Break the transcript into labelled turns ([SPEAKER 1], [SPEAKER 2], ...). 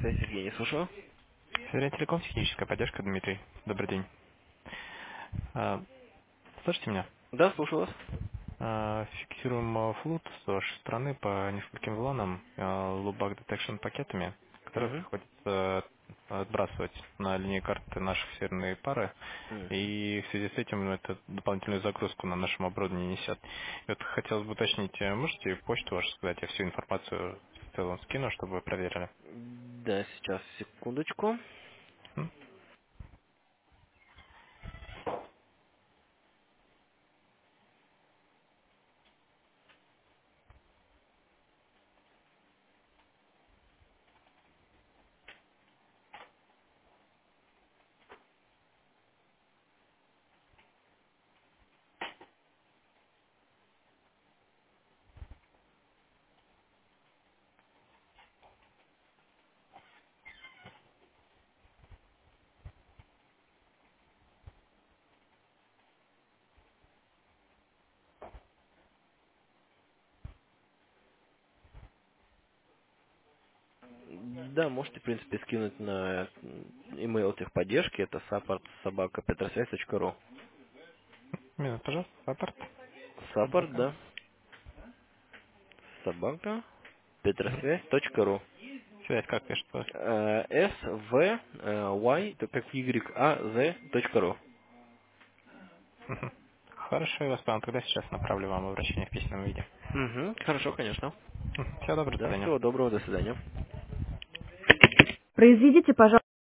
[SPEAKER 1] Связь Евгений, слушаю.
[SPEAKER 2] Северный телеком, техническая поддержка, Дмитрий. Добрый день. А, Слышите меня?
[SPEAKER 1] Да, слушаю вас.
[SPEAKER 2] Фиксируем флут с вашей стороны по нескольким вланам, loopback detection пакетами, которые
[SPEAKER 1] Угу.
[SPEAKER 2] приходится отбрасывать на линии карты наших северные пары,
[SPEAKER 1] Угу.
[SPEAKER 2] и в связи с этим это дополнительную загрузку на нашем оборудовании несет. И вот хотелось бы уточнить, можете почту вашу сказать, я всю информацию в целом скину, чтобы вы проверили.
[SPEAKER 1] Да, сейчас, секундочку.
[SPEAKER 2] М?
[SPEAKER 1] Да, можете, в принципе, скинуть на email техподдержки. Это support собака petrosвязь.ру.
[SPEAKER 2] Минут, пожалуйста, апарт.
[SPEAKER 1] Support,
[SPEAKER 2] Собака.
[SPEAKER 1] да. Собака petrosвязь.ру.
[SPEAKER 2] Связь как пишется?
[SPEAKER 1] SVY, это как YAZ.ру.
[SPEAKER 2] Мгм. Хорошо, я вас понял. Тогда сейчас направлю вам обращение в письменном виде.
[SPEAKER 1] Угу, хорошо, конечно.
[SPEAKER 2] Всего доброго, до
[SPEAKER 1] Да,
[SPEAKER 2] свидания.
[SPEAKER 1] всего доброго, до свидания.
[SPEAKER 3] Произведите, пожалуйста.